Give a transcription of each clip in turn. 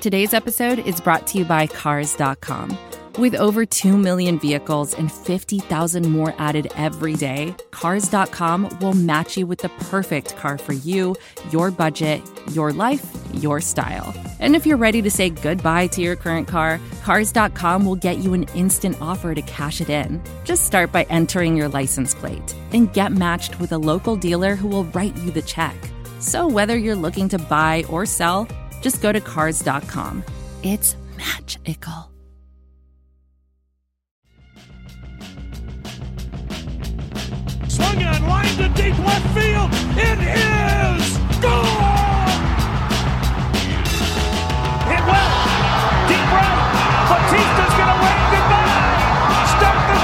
Today's episode is brought to you by Cars.com. With over 2 million vehicles and 50,000 more added every day, Cars.com will match you with the perfect car for you, your budget, your life, your style. And if you're ready to say goodbye to your current car, Cars.com will get you an instant offer to cash it in. Just start by entering your license plate and get matched with a local dealer who will write you the check. So whether you're looking to buy or sell, just go to Cars.com. It's magical. Swung on, line to deep left field. It is gone! Hit well, deep right. Batista's gonna wave goodbye. Start the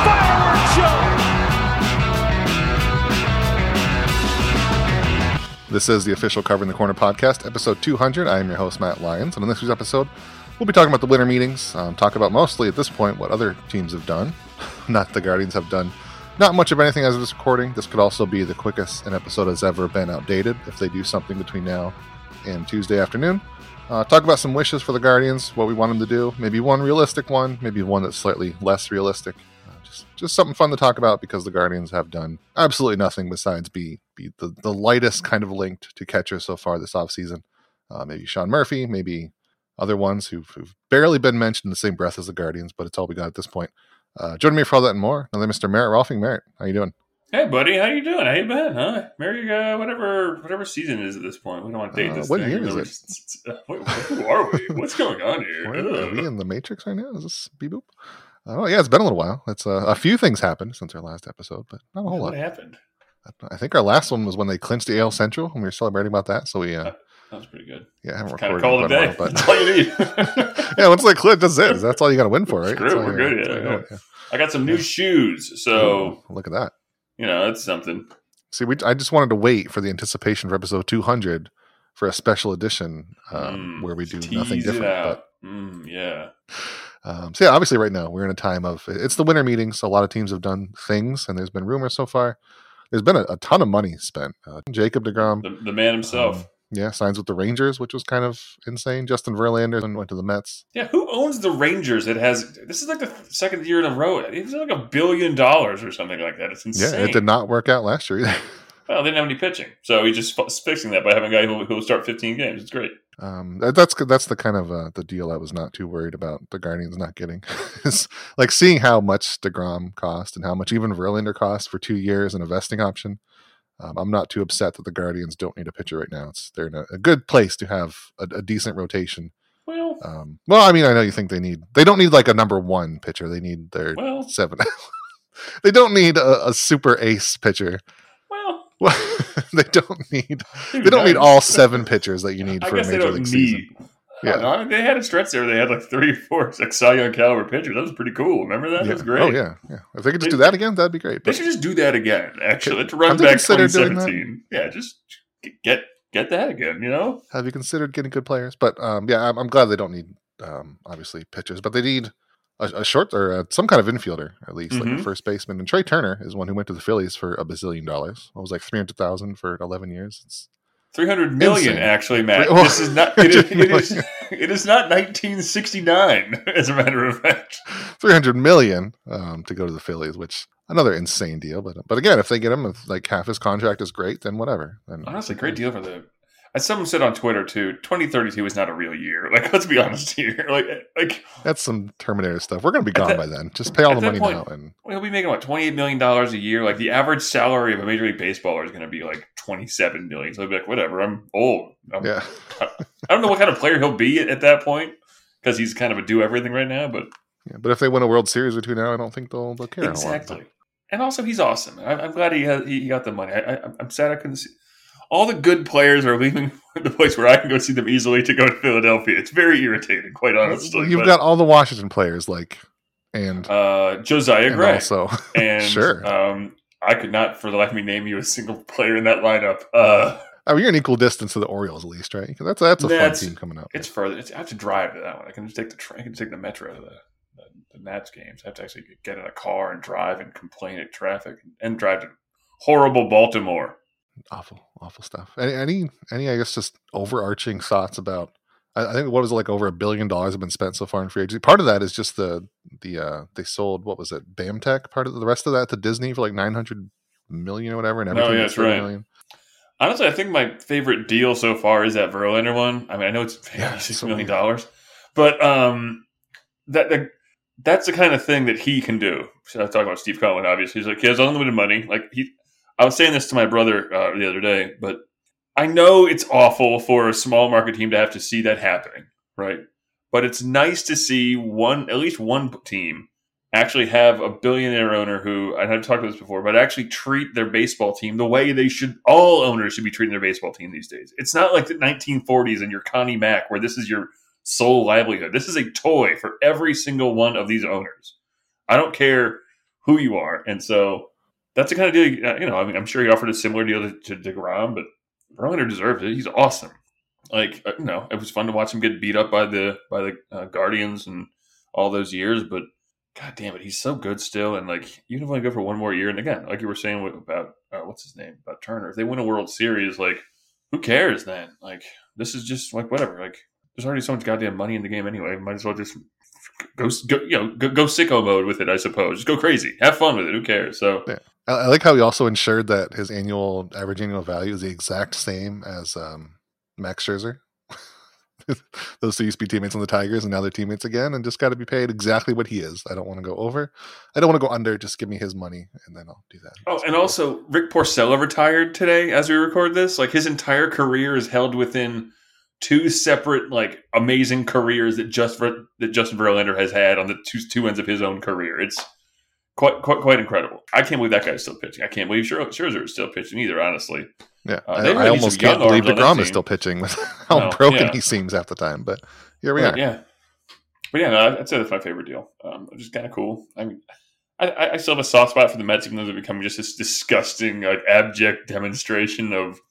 fireworks show. This is the official Covering the Corner podcast, episode 200. I am your host, Matt Lyons, and in this week's episode, we'll be talking about the winter meetings, talk about mostly at this point what other teams have done, not the Guardians have done. Not much of anything as of this recording. This could also be the quickest an episode has ever been outdated if they do something between now and Tuesday afternoon. Talk about some wishes for the Guardians, what we want them to do. Maybe one realistic one, maybe one that's slightly less realistic. Just something fun to talk about because the Guardians have done absolutely nothing besides be the lightest kind of linked to catchers so far this offseason. Maybe Sean Murphy, maybe other ones who've barely been mentioned in the same breath as the Guardians, but it's all we got at this point. Joining me for all that and more, another Mr. Merritt Rolfing. Merritt, how you doing? Hey, buddy, how you doing? How you been, huh? Merry, whatever season it is at this point. We don't want to date this what thing. year is it? Who are we? What's going on here? Are we in the Matrix right now? Is this Beep-boop? Oh, yeah, it's been a little while. It's a few things happened since our last episode, but not a whole lot. What happened? I think our last one was when they clinched the AL Central, and we were celebrating about that, so we... that was pretty good. Yeah, I haven't Kind of recorded call it a day. but That's all you need. yeah, once they clinch, that's it. That's all you got to win for, right? Screw it, we're good. Yeah. I got some new shoes, so... Oh, look at that. That's something. See, I just wanted to wait for the anticipation for episode 200 for a special edition where we do nothing different. Yeah. So yeah, obviously right now we're in a time of, it's the winter meetings. A lot of teams have done things and there's been rumors so far. There's been a ton of money spent. Jacob deGrom. The man himself. Signs with the Rangers, which was kind of insane. Justin Verlander went to the Mets. Yeah, who owns the Rangers? This is like the second year in a row. It was like $1 billion or something like that. It's insane. Yeah, it did not work out last year either. Well, they didn't have any pitching, so he's just fixing that by having a guy who will start 15 games. It's great. That's the kind of the deal I was not too worried about the Guardians not getting. It's like seeing how much deGrom cost and how much even Verlander cost for 2 years and a vesting option. I'm not too upset that the Guardians don't need a pitcher right now. They're in a good place to have a decent rotation. Well, I mean, I know you think they don't need like a number one pitcher. They need their 7. They don't need a super ace pitcher. Well, they don't need all 7 pitchers that you need for a major league season. Yeah, they had a stretch there. They had like 3 or 4 like Cy Young caliber pitchers. That was pretty cool. Remember that? That was great. Oh yeah. If they could just do that again, that'd be great. They should just do that again. Actually, to run back 2017. Yeah, just get that again. Have you considered getting good players? But I'm glad they don't need obviously pitchers, but they need a short or some kind of infielder at least, like a first baseman. And Trey Turner is one who went to the Phillies for $1 bazillion. It was like $300,000 for 11 years. It's $300 million, actually, Matt. This is not. It is not 1969, as a matter of fact. $300 million to go to the Phillies, which another insane deal. But again, if they get him, if like half his contract is great, then whatever. Then honestly, great deal for the. As someone said on Twitter too, 2032 is not a real year. Like, let's be honest here. Like that's some Terminator stuff. We're going to be gone by then. Just pay all the money now, and he'll be making $28 million a year. Like the average salary of a major league baseballer is going to be like $27 million. So he'll be like, whatever. I'm old. I don't know what kind of player he'll be at that point because he's kind of a do everything right now. But if they win a World Series or two now, I don't think they'll care. Exactly. And also, he's awesome. I'm glad he got the money. I'm sad I couldn't see. All the good players are leaving the place where I can go see them easily to go to Philadelphia. It's very irritating, quite honestly. You've got all the Washington players, and Josiah Gray. Also, and sure. I could not, for the life of me, name you a single player in that lineup. You're an equal distance to the Orioles, at least, right? That's a fun team coming up. It's further. I have to drive to that one. I can just take the train. I can take the metro to the Nats games. I have to actually get in a car and drive and complain at traffic and drive to horrible Baltimore. Awful stuff. Any I guess just overarching thoughts about I think what was it, like over $1 billion have been spent so far in free agency. Part of that is just they sold, what was it, BAMTech. Part of the rest of that to Disney for like $900 million or whatever, and everything. Oh yeah, that's right. $million. Honestly, I think my favorite deal so far is that Verlander one. I mean, I know it's $6 million, but that's the kind of thing that he can do. So I talk about Steve Cohen, obviously. He's like, he has unlimited money. Like I was saying this to my brother the other day, but I know it's awful for a small market team to have to see that happening, right? But it's nice to see at least one team actually have a billionaire owner who, and I've talked about this before, but actually treat their baseball team the way all owners should be treating their baseball team these days. It's not like the 1940s and your Connie Mack, where this is your sole livelihood. This is a toy for every single one of these owners. I don't care who you are. And so that's the kind of deal, I mean, I'm sure he offered a similar deal to DeGrom, but Verlander deserves it. He's awesome. Like, it was fun to watch him get beat up by the Guardians and all those years, but God damn it, he's so good still. And like, even if I go for one more year, and again, like you were saying about what's his name, about Turner, if they win a World Series, like, who cares then? Like, this is just like whatever. Like, there's already so much goddamn money in the game anyway. Might as well just go sicko mode with it, I suppose. Just go crazy, have fun with it. Who cares? So yeah. I like how he also ensured that his average annual value is the exact same as Max Scherzer. Those two used to be teammates on the Tigers, and now they're teammates again, and just got to be paid exactly what he is. I don't want to go over. I don't want to go under. Just give me his money, and then I'll do that. Oh, and also Rick Porcello retired today as we record this. Like, his entire career is held within two separate, like, amazing careers that Justin Verlander has had on the two ends of his own career. It's quite incredible. I can't believe that guy's still pitching. I can't believe Scherzer is still pitching either, honestly. Yeah, I almost can't believe DeGrom is still pitching with how broken he seems half the time. But here we are. Yeah, but yeah, I'd say that's my favorite deal. Which is kind of cool. I mean, I still have a soft spot for the Mets, even though they're becoming just this disgusting, like, abject demonstration of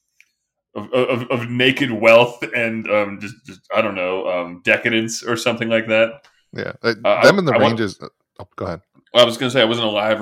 naked wealth and just I don't know, decadence or something like that. Yeah, them and the Rangers. Go ahead. I was going to say I wasn't alive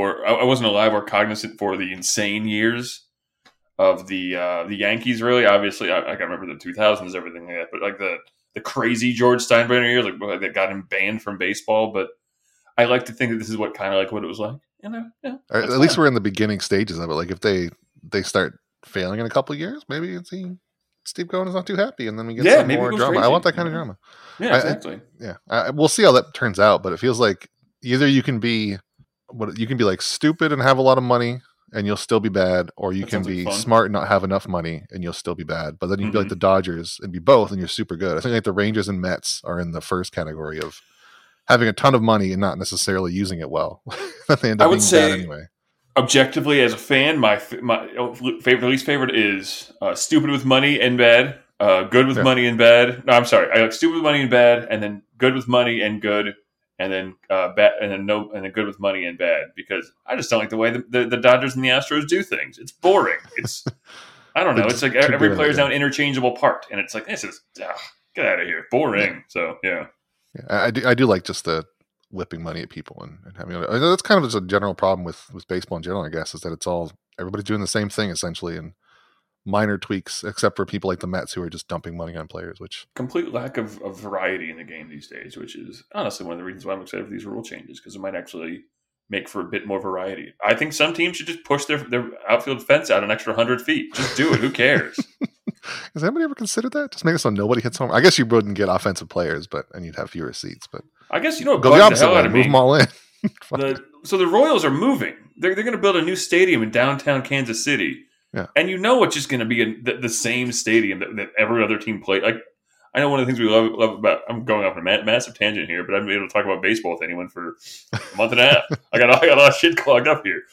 or cognizant for the insane years of the Yankees. Really, obviously, I can remember the 2000s, everything like that. But like the crazy George Steinbrenner years, like that got him banned from baseball. But I like to think that this is what it was like. Yeah, at least we're in the beginning stages of it. Like, if they start failing in a couple of years, maybe Steve Cohen is not too happy, and then we get some more drama. Crazy. I want that kind of drama. Yeah, exactly. We'll see how that turns out. But it feels like either you can be like stupid and have a lot of money and you'll still be bad, or you can be smart and not have enough money and you'll still be bad. But then you can be like the Dodgers and be both, and you're super good. I think like the Rangers and Mets are in the first category of having a ton of money and not necessarily using it well. They end up being bad anyway. Objectively, as a fan, my least favorite is stupid with money and bad, good with money and bad. No, I'm sorry. I like stupid with money and bad, and then good with money and good. And then bad, and then good with money and bad, because I just don't like the way the Dodgers and the Astros do things. It's boring. It's I don't know. It's like every player's now an interchangeable part, and it's like, this is get out of here, boring. Yeah. So yeah, I do like just the whipping money at people and having. That's kind of just a general problem with baseball in general, I guess, is that it's all everybody's doing the same thing essentially, and minor tweaks, except for people like the Mets who are just dumping money on players, which complete lack of variety in the game these days, which is honestly one of the reasons why I'm excited for these rule changes, because it might actually make for a bit more variety. I think some teams should just push their outfield fence out an extra 100 feet. Just do it. Who cares? Has anybody ever considered that? Just make it so nobody hits home. I guess you wouldn't get offensive players, and you'd have fewer seats. But I guess go the opposite way. Move them all in. So the Royals are moving. They're going to build a new stadium in downtown Kansas City. Yeah. And it's just going to be the same stadium that every other team plays. Like, I know one of the things we love about, I'm going off on a massive tangent here, but I've been able to talk about baseball with anyone for a month and a half. I got a lot of shit clogged up here.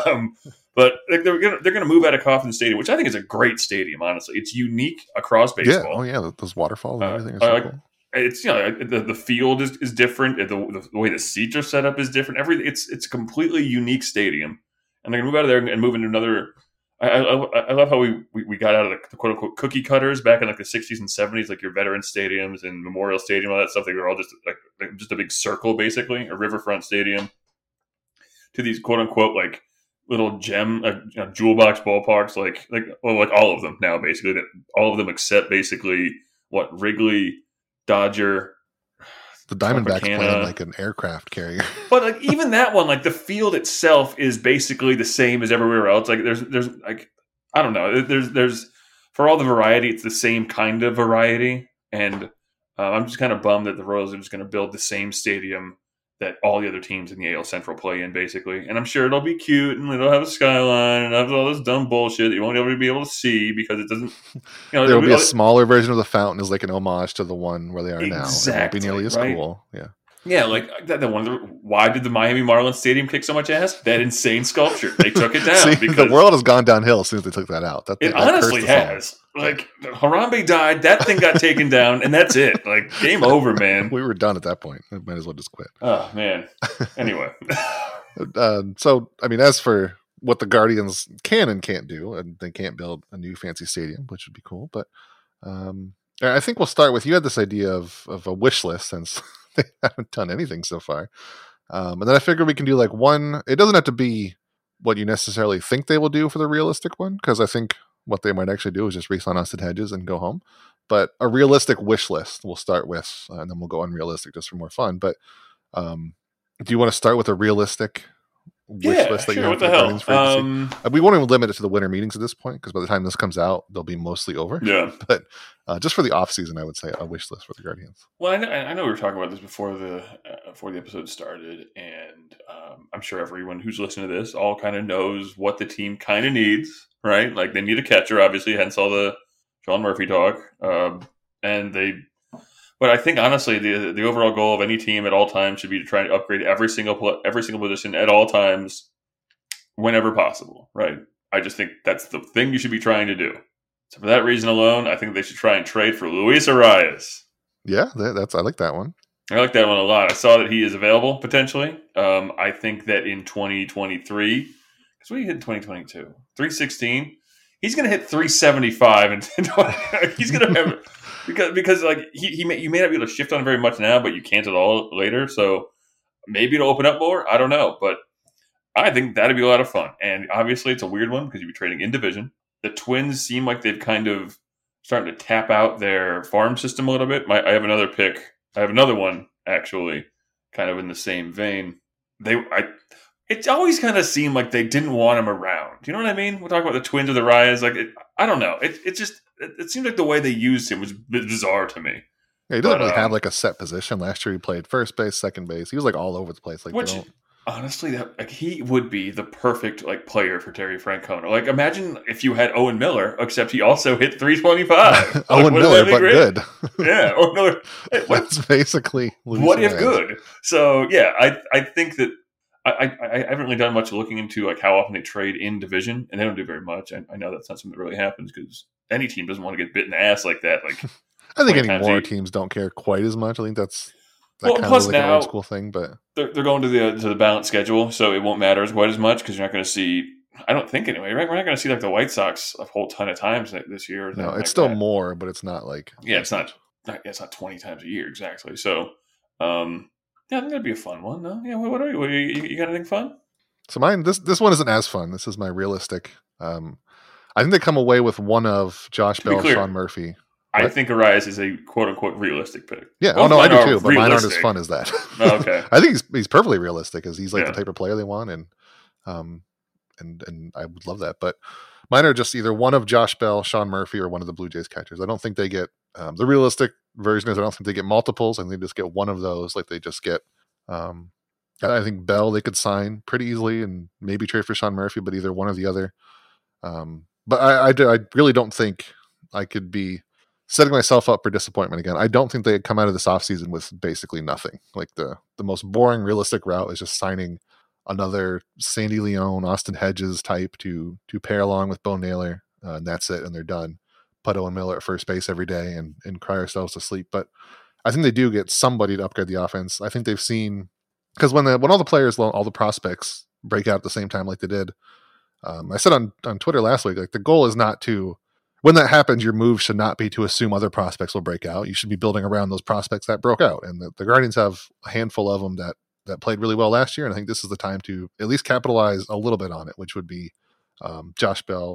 But they're going to move out of Kauffman Stadium, which I think is a great stadium, honestly. It's unique across baseball. Yeah. Oh, yeah. Those waterfalls and everything are so cool. It's, the field is different. The way the seats are set up is different. Everything. It's a completely unique stadium. And they're going to move out of there and move into another. I love how we got out of the quote unquote cookie cutters back in like the 60s and 70s, like your veteran stadiums and Memorial Stadium, all that stuff. They were all just like just a big circle, basically, a riverfront stadium, to these quote unquote like little gem jewel box ballparks, like all of them now, basically, all of them except basically Wrigley, Dodger. The Diamondbacks playing like an aircraft carrier. But like even that one, like the field itself is basically the same as everywhere else. Like there's like, I don't know. There's for all the variety, it's the same kind of variety. And I'm just kind of bummed that the Royals are just going to build the same stadium that all the other teams in the AL Central play in, basically. And I'm sure it'll be cute, and it'll have a skyline, and have all this dumb bullshit that you won't ever be able to see because it doesn't. There'll be a smaller version of the fountain as like an homage to the one where they are now. Exactly, it won't be nearly as cool. Yeah. Yeah, like that one. Why did the Miami Marlins Stadium kick so much ass? That insane sculpture. They took it down. See, because the world has gone downhill as soon as they took that out. It honestly has. Like Harambe died, that thing got taken down, and that's it. Like game over, man. We were done at that point. We might as well just quit. Oh man. Anyway, so I mean, as for what the Guardians can and can't do, and they can't build a new fancy stadium, which would be cool. But I think we'll start with, you had this idea of a wish list since they haven't done anything so far. And then I figured we can do like one. It doesn't have to be what you necessarily think they will do for the realistic one, because I think what they might actually do is just re-sign Austin Hedges and go home. But a realistic wish list we'll start with, and then we'll go unrealistic just for more fun. But do you want to start with a realistic wish list that you have? What the hell? We won't even limit it to the winter meetings at this point, because by the time this comes out, they'll be mostly over. Yeah. But just for the off season, I would say a wish list for the Guardians. Well, I know we were talking about this before the episode started, and I'm sure everyone who's listening to this all kind of knows what the team kind of needs, right? Like they need a catcher, obviously, hence all the Sean Murphy talk, But I think honestly, the overall goal of any team at all times should be to try to upgrade every single position at all times, whenever possible. Right? I just think that's the thing you should be trying to do. So for that reason alone, I think they should try and trade for Luis Arias. Yeah, I like that one. I like that one a lot. I saw that he is available potentially. I think that in 2023, because we hit 2022, 316. He's going to hit 375, and he's going to have. Because like you may not be able to shift on very much now, but you can't at all later. So maybe it'll open up more. I don't know, but I think that'd be a lot of fun. And obviously, it's a weird one because you'd be trading in division. The Twins seem like they've kind of starting to tap out their farm system a little bit. I have another pick. I have another one actually, kind of in the same vein. It always kind of seemed like they didn't want him around. Do you know what I mean? We're talking about the Twins or the Ryans. Like I don't know. It seems like the way they used him was bizarre to me. Yeah, he doesn't really have like a set position. Last year he played first base, second base. He was like all over the place. Like honestly, he would be the perfect like player for Terry Francona. Like imagine if you had Owen Miller, except he also hit 325. Owen Miller, but good. Yeah, Owen Miller. That's basically what if good? So yeah, I think that. I haven't really done much looking into like how often they trade in division, and they don't do very much. I know that's not something that really happens because any team doesn't want to get bit in the ass like that. Like I think any more teams don't care quite as much. I think that's kind of like an old school thing. But they're going to the balanced schedule, so it won't matter quite as much because you're not going to see. I don't think anyway. Right? We're not going to see like the White Sox a whole ton of times this year. No, it's still more, but it's not like it's not 20 times a year exactly. So. Yeah, I think that'd be a fun one. No, yeah. What are you? You got anything fun? So mine, this one isn't as fun. This is my realistic. I think they come away with one of Josh Bell, Sean Murphy. I think Arias is a quote unquote realistic pick. Yeah, I do too. But mine aren't as fun as that. Oh, okay. I think he's perfectly realistic, as he's like the type of player they want, and I would love that. But mine are just either one of Josh Bell, Sean Murphy, or one of the Blue Jays catchers. I don't think they get the realistic version is I don't think they get multiples. I think they just get one of those. Like they just get. I think Bell they could sign pretty easily and maybe trade for Sean Murphy, but either one or the other. But I really don't think I could be setting myself up for disappointment again. I don't think they had come out of this offseason with basically nothing. Like the most boring realistic route is just signing another Sandy Leon, Austin Hedges type to pair along with Bo Naylor, and that's it, and they're done. Put Owen Miller at first base every day and cry ourselves to sleep. But I think they do get somebody to upgrade the offense. I think they've seen, because when all the players, all the prospects break out at the same time like they did, I said on Twitter last week, like the goal is not to, when that happens, your move should not be to assume other prospects will break out. You should be building around those prospects that broke out. And the Guardians have a handful of them that played really well last year. And I think this is the time to at least capitalize a little bit on it, which would be Josh Bell,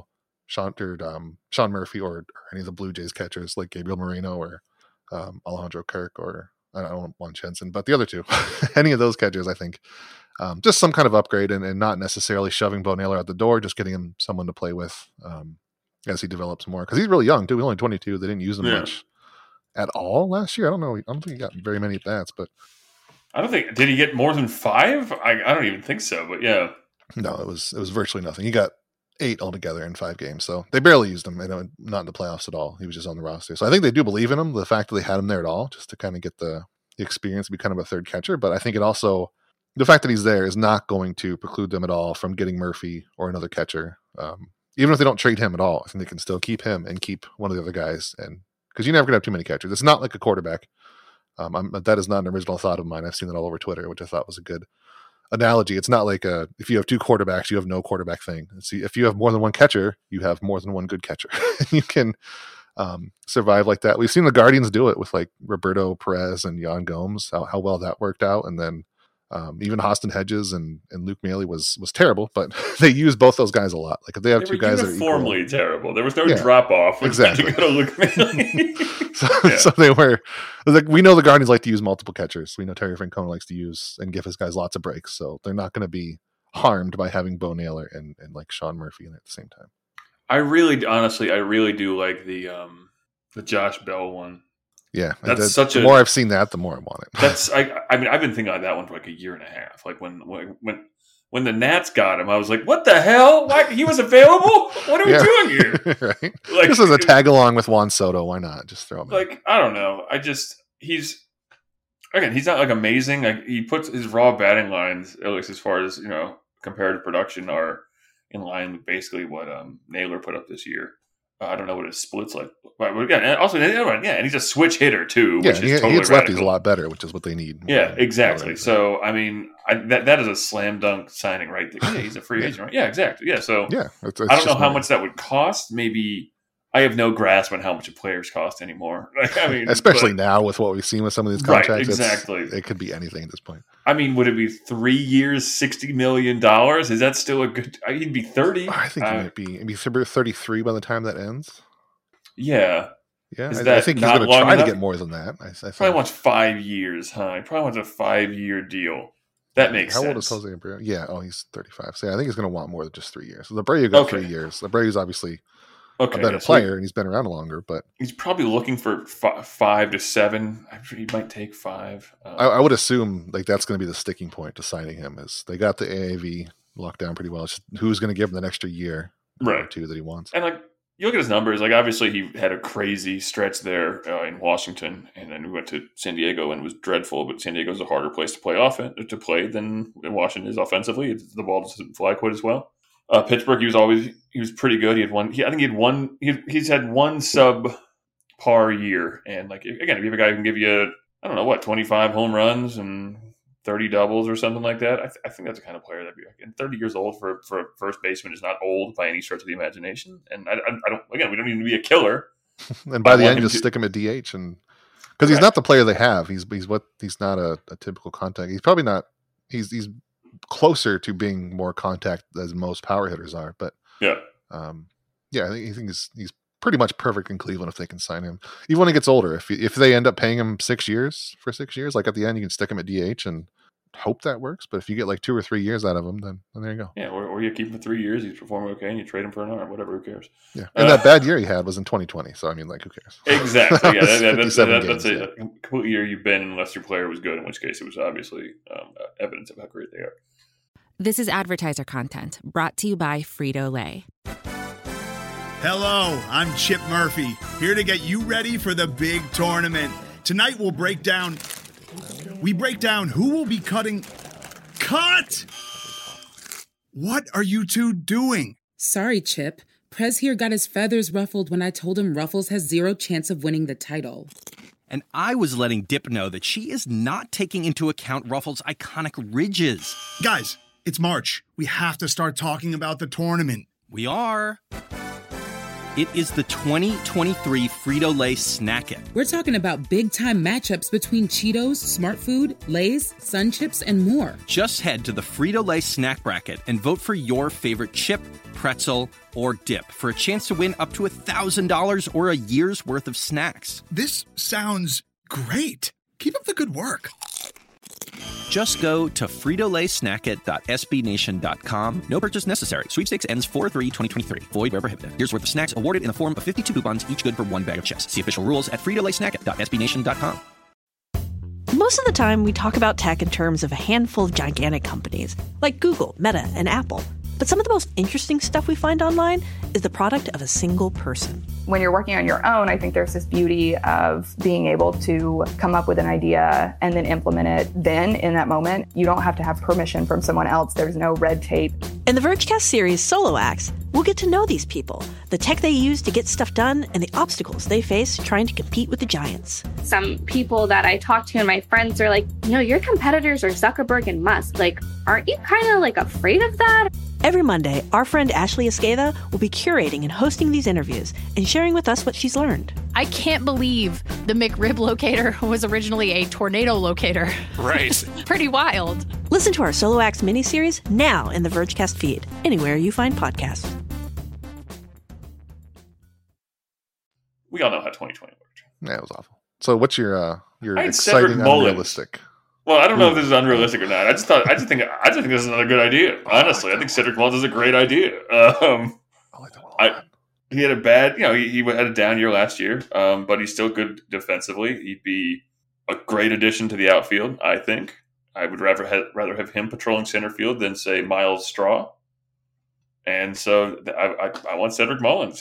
Sean Murphy or any of the Blue Jays catchers like Gabriel Moreno or Alejandro Kirk or I don't want Jensen, but the other two, any of those catchers, I think just some kind of upgrade and not necessarily shoving Bo Naylor out the door, just getting him someone to play with as he develops more. Because he's really young, too. He's only 22. They didn't use him much at all last year. I don't know. I don't think he got very many at-bats, but... I don't think... Did he get more than 5? I don't even think so, but yeah. No, it was virtually nothing. He got 8 altogether in 5 games, so they barely used him, not in the playoffs at all. He was just on the roster. So I think they do believe in him, the fact that they had him there at all, just to kind of get the experience to be kind of a third catcher. But I think it also... The fact that he's there is not going to preclude them at all from getting Murphy or another catcher. Even if they don't trade him at all, I think they can still keep him and keep one of the other guys. And because you're never going to have too many catchers. It's not like a quarterback. That is not an original thought of mine. I've seen that all over Twitter, which I thought was a good analogy. It's not like if you have 2 quarterbacks, you have no quarterback thing. See, if you have more than one catcher, you have more than one good catcher. You can survive like that. We've seen the Guardians do it with like Roberto Perez and Yan Gomes, how well that worked out. And then even Austin Hedges and Luke Maile was terrible, but they use both those guys a lot. Like if they have two guys that are uniformly terrible, there was no drop off. Exactly. Luke Maile. So they were like, we know the Guardians like to use multiple catchers. We know Terry Francona likes to use and give his guys lots of breaks, so they're not going to be harmed by having Bo Naylor and like Sean Murphy in it at the same time. I really do like the Josh Bell one. Yeah, the more I've seen that, the more I want it. I mean, I've been thinking about that one for like a year and a half. Like when the Nats got him, I was like, "What the hell? Why he was available? What are we doing here?" Right? Like, this is a tag along with Juan Soto. Why not just throw him? Like I don't know. He's not like amazing. Like he puts his raw batting lines, at least as far as comparative production, are in line with basically what Naylor put up this year. I don't know what his split's like, but again, and he's a switch hitter too. Yeah, which is totally he hits lefties a lot better, which is what they need. Yeah, exactly. So I mean, that is a slam dunk signing, right? Yeah, he's a free agent, right? Yeah, exactly. Yeah, so it's I don't know how much that would cost. Maybe I have no grasp on how much players cost anymore. I mean, especially now with what we've seen with some of these contracts, right, exactly. It could be anything at this point. I mean, would it be 3 years, $60 million? Is that still a good? He'd be 30. I think he might be 33 by the time that ends. Yeah. Yeah, I think he's going to try to get more than that. I probably wants 5 years, huh? He probably wants a 5-year deal. That makes sense. How old is Jose Abreu? Yeah, he's 35. So I think he's going to want more than just 3 years. So Abreu got 3 years. Abreu's obviously a better player, and he's been around longer. But he's probably looking for 5 to 7. I'm sure he might take 5. I would assume like that's going to be the sticking point to signing him. Is they got the AAV locked down pretty well. It's just who's going to give him the extra year or 2 that he wants? And like you look at his numbers, like obviously he had a crazy stretch there in Washington, and then we went to San Diego and it was dreadful. But San Diego's a harder place to play than Washington is offensively. The ball doesn't fly quite as well. Pittsburgh, he was pretty good. He's had one sub-par year, and like again, if you have a guy who can give you 25 home runs and 30 doubles or something like that, I think that's the kind of player that'd be. And 30 years old for a first baseman is not old by any stretch of the imagination. And I don't. Again, we don't need to be a killer. And by the end, just stick him at DH, and because he's not the player they have. He's not a typical contact. He's probably not. He's closer to being more contact as most power hitters are, but I think he's pretty much perfect in Cleveland if they can sign him. Even when he gets older, if they end up paying him 6 years, like at the end you can stick him at DH and hope that works. But if you get like 2 or 3 years out of him, then there you go. Yeah, or you keep him for 3 years, he's performing okay, and you trade him for an arm, whatever. Who cares? Yeah, and that bad year he had was in 2020, so I mean, like, who cares? Exactly. Yeah, that's a complete year you've been unless your player was good, in which case it was obviously evidence of how great they are. This is advertiser content brought to you by Frito-Lay. Hello, I'm Chip Murphy, here to get you ready for the big tournament. Tonight we'll break down who will be cutting. Cut! What are you two doing? Sorry, Chip. Prez here got his feathers ruffled when I told him Ruffles has 0 chance of winning the title. And I was letting Dip know that she is not taking into account Ruffles' iconic ridges. Guys, it's March. We have to start talking about the tournament. We are. It is the 2023 Frito-Lay Snack It. We're talking about big-time matchups between Cheetos, Smart Food, Lay's, Sun Chips, and more. Just head to the Frito-Lay Snack Bracket and vote for your favorite chip, pretzel, or dip for a chance to win up to $1,000 or a year's worth of snacks. This sounds great. Keep up the good work. Just go to fritolaysnackit.sbnation.com. No purchase necessary. Sweepstakes ends 4/3/2023. Void where prohibited. Here's worth of snacks awarded in the form of 52 coupons, each good for one bag of chips. See official rules at fritolaysnackit.sbnation.com. Most of the time, we talk about tech in terms of a handful of gigantic companies, like Google, Meta, and Apple. But some of the most interesting stuff we find online is the product of a single person. When you're working on your own, I think there's this beauty of being able to come up with an idea and then implement it then in that moment. You don't have to have permission from someone else. There's no red tape. In the Vergecast series Solo Acts, we'll get to know these people, the tech they use to get stuff done, and the obstacles they face trying to compete with the giants. Some people that I talk to and my friends are like, your competitors are Zuckerberg and Musk. Like, aren't you kind of afraid of that? Every Monday, our friend Ashley Esqueda will be curating and hosting these interviews and sharing with us what she's learned. I can't believe the McRib locator was originally a tornado locator. Right. Pretty wild. Listen to our Solo Acts miniseries now in the Vergecast feed, anywhere you find podcasts. We all know how 2020 worked. Yeah, it was awful. So what's your exciting, Cedric Mullins. unrealistic? Well, I don't know if this is unrealistic or not. I just think this is another good idea. Honestly, I think Cedric Mullins is a great idea. He had a bad, he had a down year last year, but he's still good defensively. He'd be a great addition to the outfield, I think. I would rather have him patrolling center field than, say, Miles Straw. And so I want Cedric Mullins.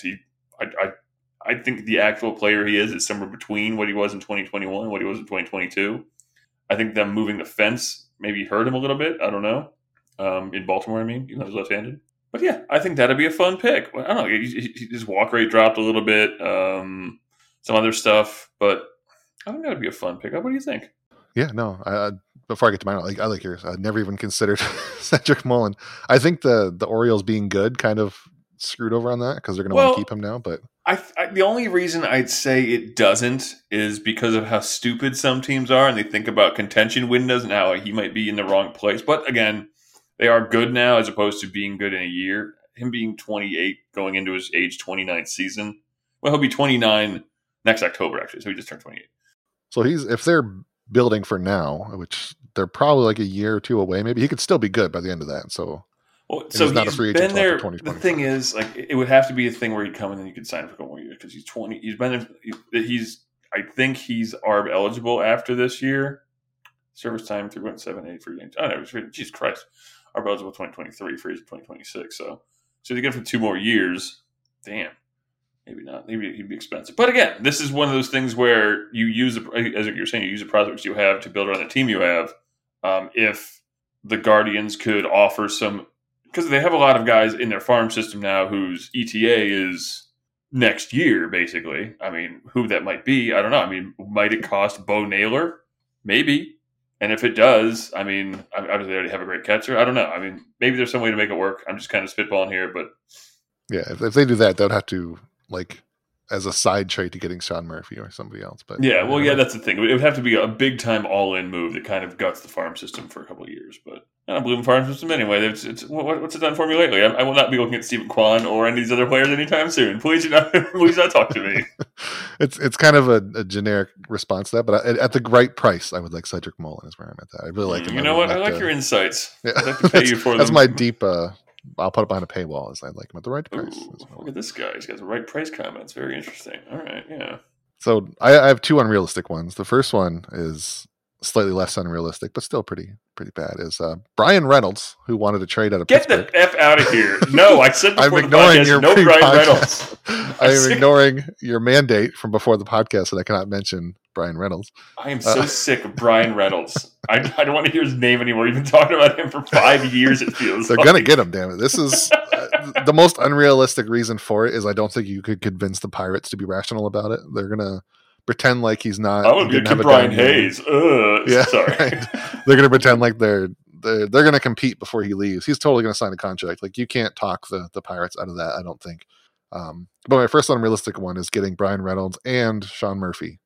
I think the actual player he is somewhere between what he was in 2021 and what he was in 2022. I think them moving the fence maybe hurt him a little bit. I don't know. In Baltimore, I mean, he's left-handed. But yeah, I think that'd be a fun pick. I don't know. His walk rate dropped a little bit. Some other stuff, but I think that'd be a fun pick. What do you think? Yeah, no. Before I get to mine, I like yours. I never even considered Cedric Mullins. I think the Orioles being good kind of screwed over on that because they're going to want to keep him now. But the only reason I'd say it doesn't is because of how stupid some teams are, and they think about contention windows and how he might be in the wrong place. But again, they are good now as opposed to being good in a year. Him being 28 going into his age 29th season. Well, he'll be 29 next October, actually. So he just turned 28. So if they're building for now, which they're probably a year or two away, maybe he could still be good by the end of that. So he's not a free agent been there. The thing is, it would have to be a thing where he'd come in and you could sign him for a couple more years because he's 20. He's been there. I think he's ARB eligible after this year. Service time 3.78 free games. Oh no, Jesus Christ. ARB eligible 2023, free 2026. So you get it for 2 more years. Damn. Maybe not. Maybe he'd be expensive. But again, this is one of those things where you use, as you're saying, you use the prospects you have to build around the team you have. If the Guardians could offer some, because they have a lot of guys in their farm system now whose ETA is next year, basically. I mean, who that might be, I don't know. I mean, might it cost Bo Naylor? Maybe. And if it does, I mean, obviously they already have a great catcher. I don't know. I mean, maybe there's some way to make it work. I'm just kind of spitballing here, but yeah, if they do that, they'd have to as a side trade to getting Sean Murphy or somebody else. But that's the thing. It would have to be a big time all in move that kind of guts the farm system for a couple of years. But I don't believe in farm system anyway. What's it done for me lately? I will not be looking at Stephen Kwan or any of these other players anytime soon. Please not talk to me. It's kind of a generic response to that, but at the right price, I would like Cedric Mullins is where I'm at that. I really like him. You know what? I like your insights. Yeah. I'd like to pay you for them. That's my deep. I'll put it behind a paywall as I like him at the right price. Look at this guy. He's got the right price comments. Very interesting. All right. Yeah. So I have 2 unrealistic ones. The first one is slightly less unrealistic, but still pretty bad, is Brian Reynolds, who wanted to trade out of Pittsburgh. Get the F out of here. No, I said before I'm ignoring the podcast, your no Brian Reynolds. I am ignoring your mandate from before the podcast that I cannot mention Brian Reynolds. I am so sick of Brian Reynolds. I don't want to hear his name anymore. You've been talking about him for 5 years, it feels They're going to get him, damn it. This is the most unrealistic reason for it is I don't think you could convince the Pirates to be rational about it. They're going to pretend like he's not. I would be a Brian Hayes. Yeah, sorry. Right. They're going to pretend like they're going to compete before he leaves. He's totally going to sign a contract. You can't talk the Pirates out of that, I don't think. But my first unrealistic one is getting Brian Reynolds and Sean Murphy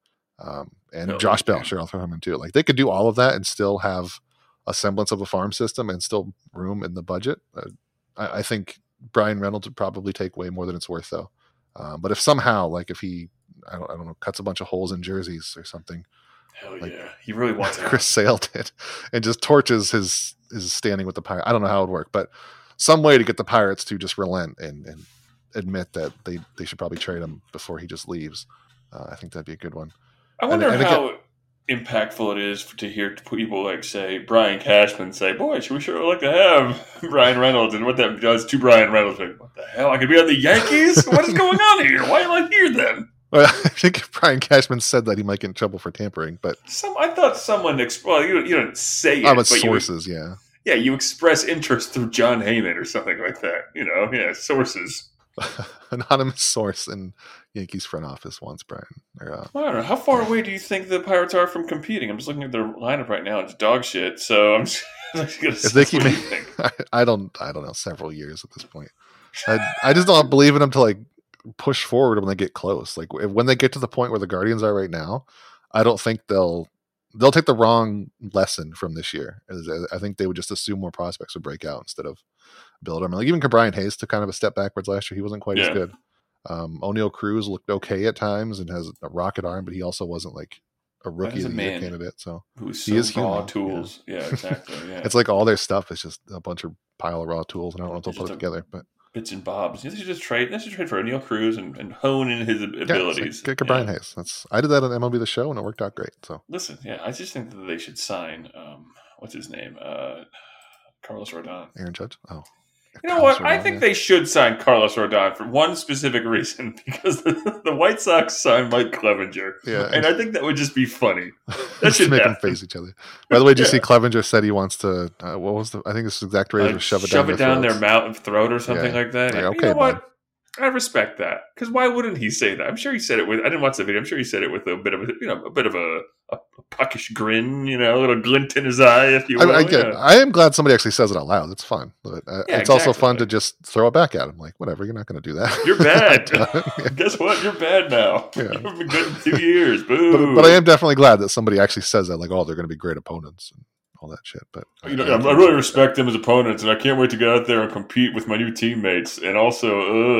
and Josh Bell. Sure, I'll throw him in too. Like they could do all of that and still have a semblance of a farm system and still room in the budget. I think Brian Reynolds would probably take way more than it's worth though. But if somehow, like if he, I don't know, cuts a bunch of holes in jerseys or something. Hell like, yeah, he really wants it. Chris Sale did, and just torches his standing with the Pirates. I don't know how it would work, but some way to get the Pirates to just relent and admit that they should probably trade him before he just leaves. I think that'd be a good one. I wonder how impactful it is to hear people like say Brian Cashman say, "Boy, we sure like to have Brian Reynolds," and what that does to Brian Reynolds. Like, what the hell? I could be on the Yankees. What is going on here? Why am I here then? Well, I think if Brian Cashman said that, he might get in trouble for tampering. But I thought someone you don't say it, but sources, you express interest through John Heyman or something like that. Sources. Anonymous source in Yankees front office wants Brian. I don't know. How far away do you think the Pirates are from competing? I'm just looking at their lineup right now. It's dog shit. So I'm just going to say, they keep I don't know, several years at this point. I just don't believe in them to like push forward when they get close. Like when they get to the point where the Guardians are right now, I don't think they'll take the wrong lesson from this year. I think they would just assume more prospects would break out instead of build them. Like even Brian Hayes took kind of a step backwards last year. He wasn't quite as good. O'Neal Cruz looked okay at times and has a rocket arm, but he also wasn't like a rookie of the year candidate. So he is raw tools. Yeah, exactly. Yeah. It's like all their stuff is just a bunch of pile of raw tools, and I don't know if they'll put it together, but bits and bobs. They should just trade. They should trade for O'Neal Cruz and hone in his abilities. Like, get Brian Hayes. I did that on MLB The Show, and it worked out great. So listen, I just think that they should sign. What's his name? Carlos Rodon. Aaron Judge. Oh. You know what? I think they should sign Carlos Rodon for one specific reason, because the White Sox signed Mike Clevinger. Yeah. And I think that would just be funny. That should make them face each other. By the way, did you see Clevinger said he wants to, what was I think this exact phrase was shove it down their mouth and throat or something like that. Like, okay, you know what? I respect that, because why wouldn't he say that? I'm sure he said it with. I didn't watch the video. I'm sure he said it with a bit of a puckish grin, a little glint in his eye, if you will. I am glad somebody actually says it out loud. It's fun, but it's also fun to just throw it back at him. Like, whatever, you're not going to do that. You're bad. Guess what? You're bad now. Yeah. You've been good in 2 years. Boo. But I am definitely glad that somebody actually says that. Like, oh, they're going to be great opponents. And all that shit, but I really respect them as opponents, and I can't wait to get out there and compete with my new teammates. And also,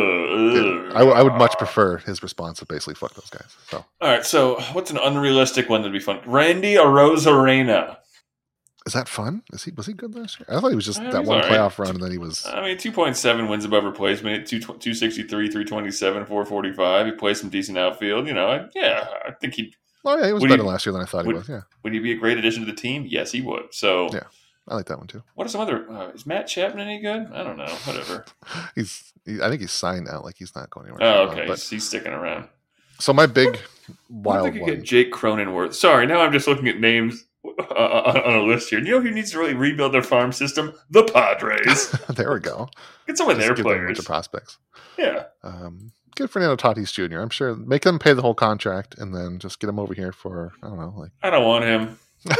I would much prefer his response to basically fuck those guys. So, all right. So, what's an unrealistic one that'd be fun? Randy Arozarena. Is that fun? Was he good last year? I thought he was just that one playoff run, and then he was. 2.7 wins above replacement, 263, 327, 445. He plays some decent outfield. I think he. Oh yeah, he was better last year than I thought he was. Yeah. Would he be a great addition to the team? Yes, he would. So yeah, I like that one too. What are some other? Is Matt Chapman any good? I don't know. Whatever. I think he's signed out. Like he's not going anywhere. Oh, okay. But he's sticking around. So my big wild one. Get Jake Cronenworth. Sorry, now I'm just looking at names on a list here. You know who needs to really rebuild their farm system? The Padres. There we go. Get some of their players. A bunch of prospects. Yeah. Get Fernando Tatis Jr. I'm sure make them pay the whole contract and then just get him over here for I don't know. I don't want him.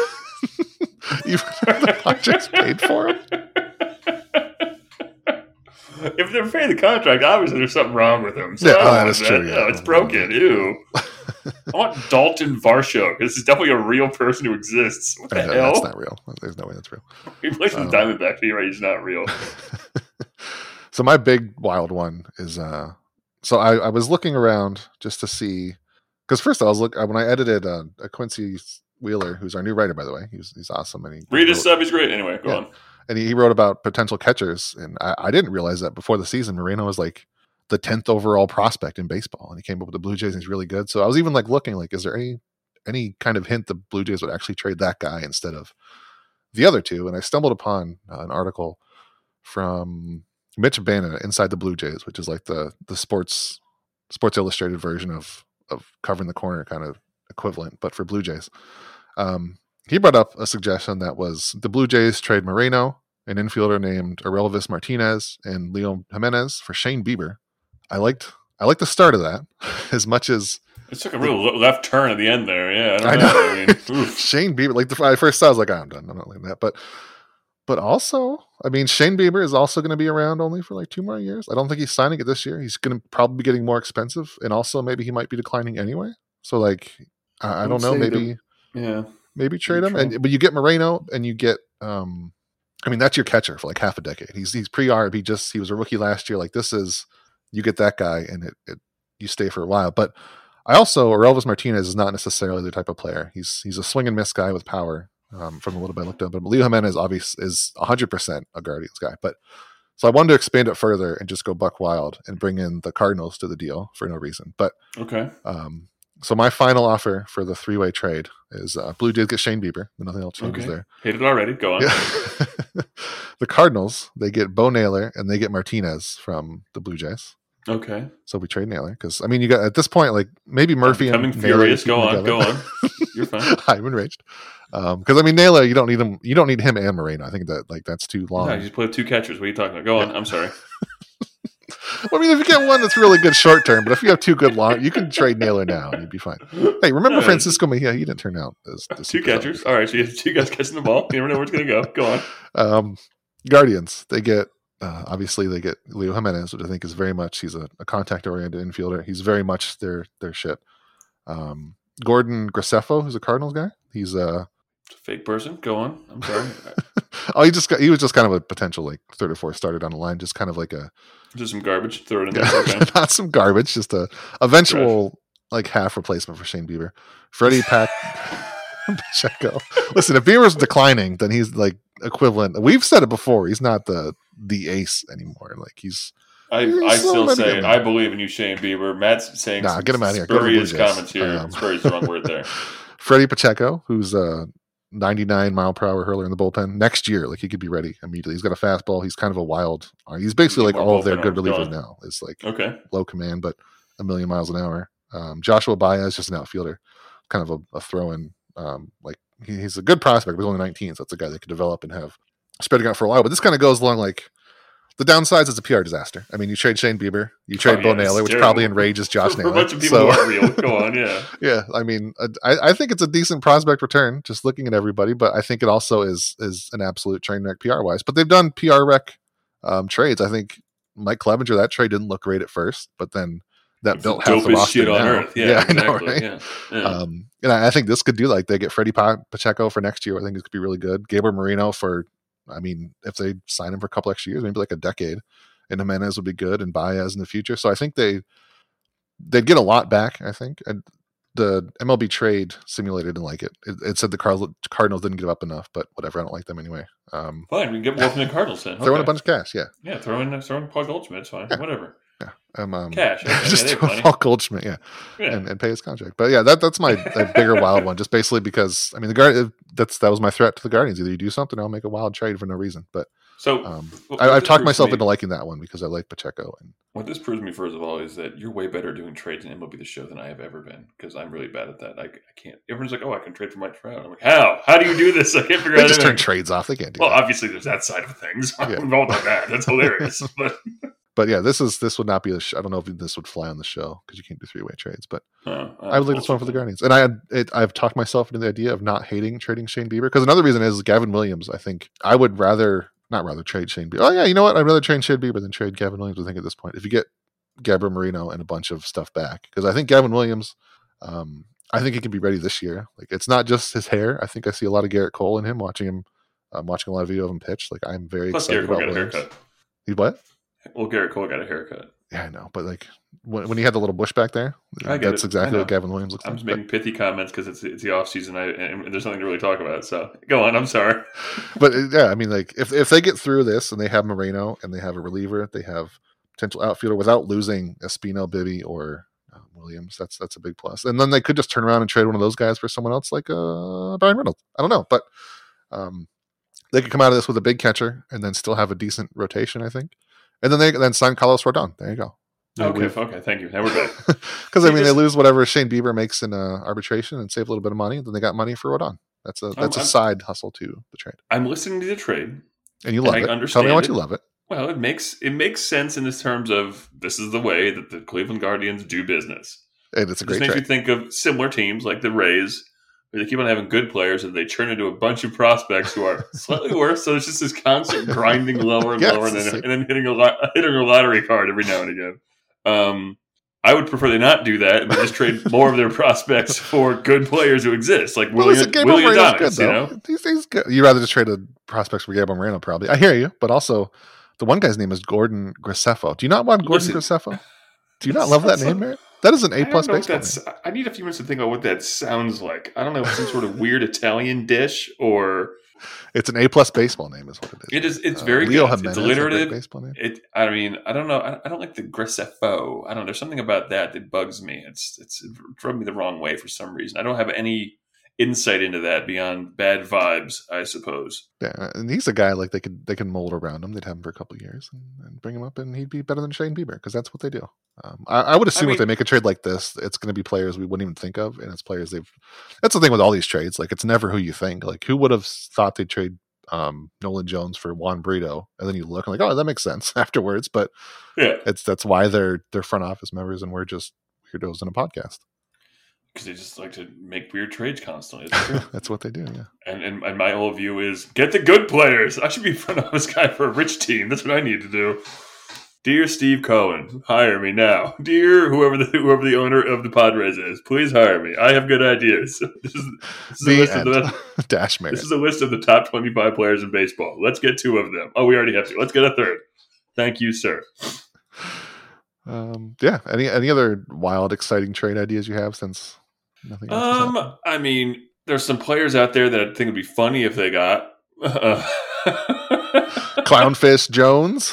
The Padres paid for him. If they're paying the contract, obviously there's something wrong with him. So that's true. Yeah. No, it's broken. Ew. I want Dalton Varsho. This is definitely a real person who exists. What the hell? That's not real. There's no way that's real. He plays for the Diamondbacks. You're right. He's not real. So my big wild one is so I was looking around just to see, because first I was when I edited Quincy Wheeler, who's our new writer, by the way. He's awesome. And read his stuff. He's great. Anyway, go on. And he wrote about potential catchers, and I didn't realize that before the season, Moreno was like the 10th overall prospect in baseball, and he came up with the Blue Jays, and he's really good. So I was even looking is there any kind of hint the Blue Jays would actually trade that guy instead of the other two? And I stumbled upon an article from Mitch Bannon Inside the Blue Jays, which is like the Sports Illustrated version of Covering the Corner kind of equivalent, but for Blue Jays. He brought up a suggestion that was the Blue Jays trade Moreno, an infielder named Aurelvis Martinez, and Leo Jimenez for Shane Bieber. I liked the start of that as much as it took a real left turn at the end there. Yeah, I know. Shane Bieber, I first saw, I was like, I'm done. I'm not like that. But But also, I mean, Shane Bieber is also going to be around only for like 2 more years. I don't think he's signing it this year. He's going to probably be getting more expensive, and also maybe he might be declining anyway. So like, I don't know. Maybe trade him. But you get Moreno, and you get. I mean, that's your catcher for like half a decade. He's pre-arb. He was a rookie last year. Like you get that guy, and you stay for a while. But Elvis Martinez is not necessarily the type of player. He's a swing and miss guy with power. From a little bit I looked up, but Leo Jimenez obviously is 100% a Guardians guy. But so I wanted to expand it further and just go buck wild and bring in the Cardinals to the deal for no reason. But okay. So my final offer for the 3-way trade is Blue Jays get Shane Bieber. Nothing else changes there. Hit it already. Go on. Yeah. The Cardinals, they get Bo Naylor and they get Martinez from the Blue Jays. Okay. So we trade Naylor because I mean you got at this point like maybe Murphy and Naylor. Furious. Go on. You're fine. I'm enraged. Because I mean Naylor, you don't need him. You don't need him and Moreno. I think that's too long. No, you just play 2 catchers. What are you talking about? Go on. I'm sorry. Well, I mean, if you get one that's really good short term, but if you have 2 good long, you can trade Naylor now and you'd be fine. Hey, remember Francisco Mejia? He didn't turn out as 2 catchers. All right, so you have 2 guys catching the ball. You never know where it's going to go. Go on. Guardians. They get obviously they get Leo Jimenez, which I think is very much he's a contact oriented infielder. He's very much their shit. Gordon Graceffo, who's a Cardinals guy. He's a fake person. Go on. I'm sorry. he was just kind of a potential like 3rd or 4th starter down the line, just kind of like just some garbage. Throw it in there. Okay. Not some garbage, just a eventual like half replacement for Shane Bieber. Freddie Pacheco. Listen, if Bieber's declining, then he's like equivalent. We've said it before. He's not the ace anymore. Like he's. I still say I believe in you, Shane Bieber. Matt's saying get him out of here. Spurious comments here. Spurious the wrong word there. Freddie Pacheco, who's a 99-mile-per-hour hurler in the bullpen next year, like he could be ready immediately. He's got a fastball. He's kind of a wild. He's basically like all of their good relievers now. It's like low command, but 1,000,000 miles an hour. Joshua Baez, just an outfielder, kind of a throw-in. Like he's a good prospect, but he's only 19, so that's a guy that could develop and have spreading out for a while. But this kind of goes along like. The downsides is a PR disaster. I mean, you trade Shane Bieber, you trade Bo Naylor, which probably enrages Josh Naylor. For a bunch of people who aren't real. Go on, yeah. Yeah, I mean, I think it's a decent prospect return, just looking at everybody, but I think it also is an absolute train wreck PR-wise. But they've done PR wreck trades. I think Mike Clevenger, that trade didn't look great at first, but then that built half the roster shit on earth. Yeah, exactly. I know, right? Yeah. And I think this could do like they get Freddie Pacheco for next year. I think this could be really good. Gabriel Moreno for, I mean, if they sign him for a couple extra years, maybe like a decade. And Jimenez would be good, and Baez in the future. So I think they'd get a lot back, I think. And the MLB trade simulator didn't like it. It said the Cardinals didn't give up enough, but whatever. I don't like them anyway. Fine, we can get more from the Cardinals then. Throw in a bunch of cash, yeah. Yeah, throw in Paul Goldschmidt. It's fine. Yeah. Whatever. Yeah. Cash. Okay. Just Paul Goldschmidt, yeah. And pay his contract. But yeah, that's my bigger wild one. Just basically because I mean that was my threat to the Guardians. Either you do something, or I'll make a wild trade for no reason. But so I've talked myself into liking that one because I like Pacheco. And what this proves me, first of all, is that you're way better doing trades in MLB The Show than I have ever been, because I'm really bad at that. I can't. Everyone's like, "Oh, I can trade for Mike Trout." I'm like, "How? How do you do this?" I can't figure out. They just turn trades off. They can't do. Well, that. Obviously, there's that side of things. We've all done that. That's hilarious. But yeah, this would not be I don't know if this would fly on the show because you can't do 3-way trades. But I would like this one for the Guardians, and I've talked myself into the idea of not hating trading Shane Bieber, because another reason is Gavin Williams. I think I would not rather trade Shane Bieber. Oh yeah, you know what? I'd rather trade Shane Bieber than trade Gavin Williams. I think at this point, if you get Gabriel Moreno and a bunch of stuff back, because I think Gavin Williams, I think he can be ready this year. Like it's not just his hair. I think I see a lot of Garrett Cole in him. Watching a lot of video of him pitch. Like I'm very excited about Williams. He what? Well, Garrett Cole got a haircut. Yeah, I know, but like when he had the little bush back there, that's exactly what Gavin Williams looks like. I'm just making pithy comments because it's the off season, and there's nothing to really talk about. So go on. I'm sorry, but yeah, I mean, like if they get through this and they have Moreno and they have a reliever, they have potential outfielder without losing Espino, Bibby, or Williams. That's a big plus. And then they could just turn around and trade one of those guys for someone else, like Brian Reynolds. I don't know, but they could come out of this with a big catcher and then still have a decent rotation, I think. And then they sign Carlos Rodon. There you go. Okay, thank you. Now we're good. Because I mean, they lose whatever Shane Bieber makes in arbitration and save a little bit of money. And then they got money for Rodon. That's a side hustle to the trade. I'm listening to the trade, and you love it. Tell me how much you love it. Well, it makes sense in this terms of this is the way that the Cleveland Guardians do business. And it's a great trade. It makes trade. you think of similar teams like the Rays, Or they keep on having good players and they turn into a bunch of prospects who are slightly worse. So it's just this constant grinding lower and lower, and then hitting a lottery card every now and again. I would prefer they not do that and they just trade more of their prospects for good players who exist, like William Adonis. Good, you know, he's good. You'd rather just trade a prospects for Gabriel Moreno, probably. I hear you, but also the one guy's name is Gordon Graceffo. Do you not want Gordon Graceffo? Do you not love that name, Merritt? That is an A+ baseball name. I need a few minutes to think about what that sounds like. I don't know, some sort of weird Italian dish or. It's an A+ baseball name, is what it is. It is. It's very Leo good. Jimenez, it's alliterative. Baseball name. I mean, I don't know. I don't like the Graceffo. I don't know. There's something about that bugs me. It rubbed me the wrong way for some reason. I don't have any insight into that beyond bad vibes, I suppose. Yeah, and he's a guy like they can mold around him. They'd have him for a couple of years and bring him up, and he'd be better than Shane Bieber because that's what they do. I would assume if they make a trade like this, it's going to be players we wouldn't even think of, and it's players they've. That's the thing with all these trades. Like it's never who you think. Like who would have thought they'd trade Nolan Jones for Juan Brito, and then you look and like, oh, that makes sense afterwards. But yeah, that's why they're front office members, and we're just weirdos in a podcast. Because they just like to make weird trades constantly. That's what they do, yeah. And my whole view is get the good players. I should be front office guy for a rich team. That's what I need to do. Dear Steve Cohen, hire me now. Dear whoever the owner of the Padres is, please hire me. I have good ideas. This is a list of this is a list of the top 25 players in baseball. Let's get 2 of them. Oh, we already have 2. Let's get a 3rd. Thank you, sir. Yeah. Any other wild, exciting trade ideas you have since nothing else? I mean, there's some players out there that I think would be funny if they got Clownfish Jones.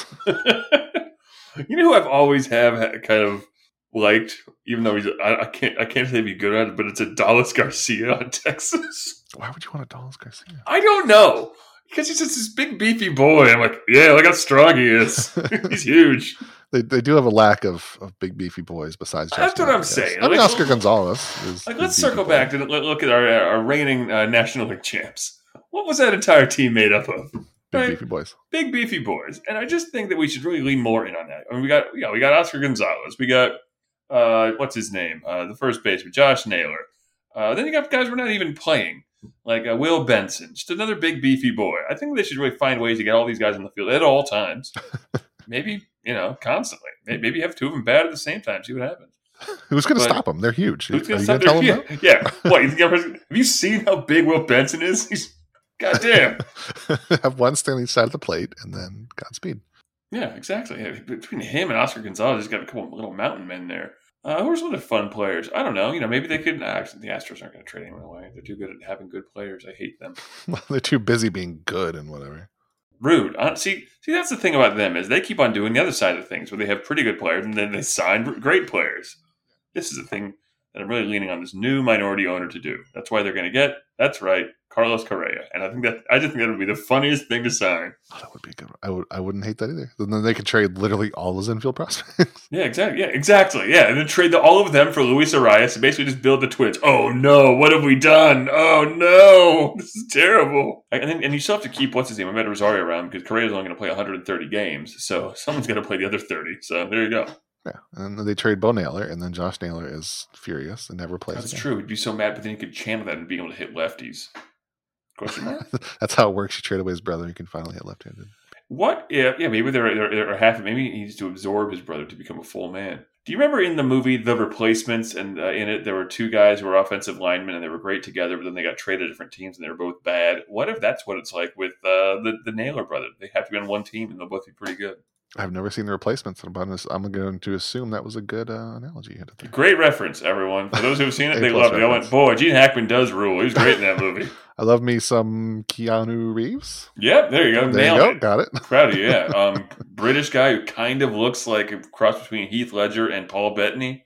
You know who I've always kind of liked, even though I can't say he'd be good at it, but it's Adolis Garcia on Texas. Why would you want Adolis Garcia? I don't know. Because he's just this big beefy boy. I'm like, yeah, look how strong he is. He's huge. They do have a lack of big beefy boys besides Josh. That's what I'm saying. I mean, Oscar Gonzalez is let's circle back to look at our reigning National League champs. What was that entire team made up of? Big beefy boys. Big beefy boys. And I just think that we should really lean more in on that. I mean, we got Oscar Gonzalez. We got what's his name? The first baseman, Josh Naylor. Then you got guys we're not even playing. Like Will Benson, just another big beefy boy. I think they should really find ways to get all these guys in the field at all times. Maybe, constantly. Maybe have 2 of them bad at the same time. See what happens. Who's going to stop them? They're huge. Who's going to tell them that? Yeah. What? Have you seen how big Will Benson is? He's goddamn. Have one standing each side of the plate, and then Godspeed. Yeah, exactly. Yeah, between him and Oscar Gonzalez, he's got a couple little mountain men there. Who are some other fun players? I don't know. Maybe they could. Actually, the Astros aren't going to trade anyone away. They're too good at having good players. I hate them. Well, they're too busy being good and whatever. Rude. See, that's the thing about them is they keep on doing the other side of things where they have pretty good players and then they sign great players. This is the thing that I'm really leaning on this new minority owner to do. That's why they're going to get. That's right, Carlos Correa, and I just think that would be the funniest thing to sign. Oh, that would be good. I wouldn't hate that either. Then they could trade literally all those infield prospects. Yeah, exactly. Yeah, exactly. Yeah, and then trade all of them for Luis Arias and basically just build the Twins. Oh no, what have we done? Oh no, this is terrible. And you still have to keep what's his name, Amed Rosario around because Correa's only going to play 130 games, so someone's going to play the other 30. So there you go. Yeah, and then they trade Bo Naylor, and then Josh Naylor is furious and never plays. That's again. True. He'd be so mad, but then you could channel that and be able to hit lefties. Question mark? That's how it works. You trade away his brother, you can finally hit left-handed. What? Yeah. Maybe there are half. Maybe he needs to absorb his brother to become a full man. Do you remember in the movie The Replacements, and in it there were 2 guys who were offensive linemen and they were great together, but then they got traded to different teams and they were both bad? What if that's what it's like with the Naylor brother? They have to be on one team and they'll both be pretty good. I've never seen The Replacements, but I'm going to assume that was a good analogy you had there. Great reference, everyone. For those who have seen it, they love it. I went, boy, Gene Hackman does rule. He was great in that movie. I love me some Keanu Reeves. Yep, there you go. There you go. Got it. Proud of you, yeah. British guy who kind of looks like a cross between Heath Ledger and Paul Bettany.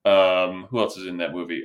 Who else is in that movie?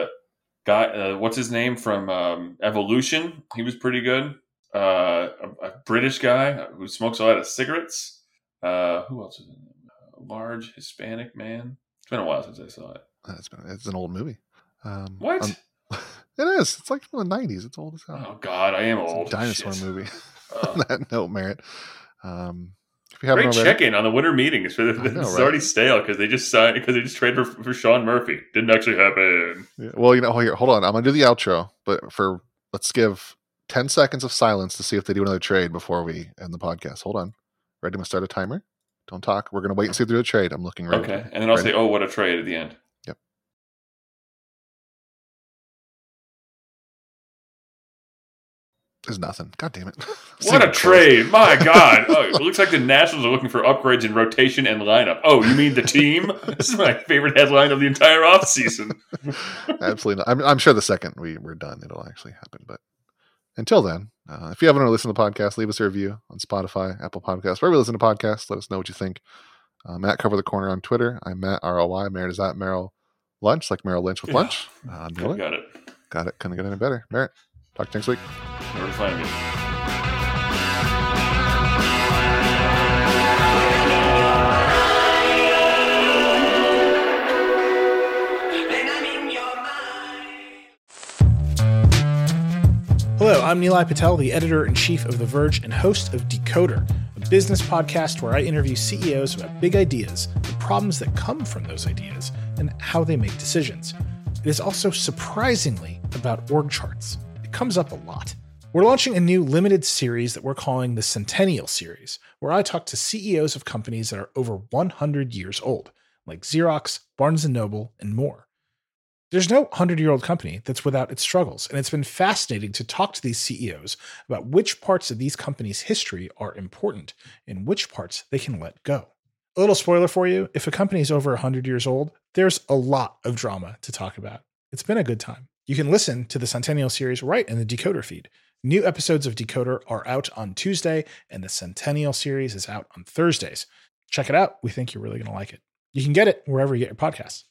What's his name from Evolution? He was pretty good. A British guy who smokes a lot of cigarettes. Who else is in it? A large Hispanic man. It's been a while since I saw it. It's an old movie. What? It is. It's like from the 90s. It's old as hell. Oh, God, I am old. It's a dinosaur movie. On that note, Merritt. If you haven't Great already, check-in on the winter meetings. It's already stale because they just traded for Sean Murphy. Didn't actually happen. Yeah, well, here, hold on. I'm gonna do the outro, but let's give 10 seconds of silence to see if they do another trade before we end the podcast. Hold on. Ready? I'm gonna start a timer. Don't talk. We're gonna wait and see if they do a trade. I'm looking ready. Okay, and then I'll say, "Oh, what a trade!" at the end. Yep. There's nothing. God damn it. What a trade. My God. Oh, it looks like the Nationals are looking for upgrades in rotation and lineup. Oh, you mean the team? This is my favorite headline of the entire offseason. Absolutely not. I'm sure the second we're done, it'll actually happen. But until then, if you haven't already listened to the podcast, leave us a review on Spotify, Apple Podcasts, wherever you listen to podcasts. Let us know what you think. Matt Cover the Corner on Twitter. I'm Matt ROI. Merritt is at Merrill Lunch, like Merrill Lynch with lunch. Got it. Couldn't get any better. Merritt, talk to you next week. Where to find me? Hello, I'm Nilay Patel, the editor-in-chief of The Verge and host of Decoder, a business podcast where I interview CEOs about big ideas, the problems that come from those ideas, and how they make decisions. It is also surprisingly about org charts. It comes up a lot. We're launching a new limited series that we're calling the Centennial Series, where I talk to CEOs of companies that are over 100 years old, like Xerox, Barnes & Noble, and more. There's no 100-year-old company that's without its struggles, and it's been fascinating to talk to these CEOs about which parts of these companies' history are important and which parts they can let go. A little spoiler for you, if a company is over 100 years old, there's a lot of drama to talk about. It's been a good time. You can listen to the Centennial Series right in the Decoder feed. New episodes of Decoder are out on Tuesday, and the Centennial Series is out on Thursdays. Check it out. We think you're really going to like it. You can get it wherever you get your podcasts.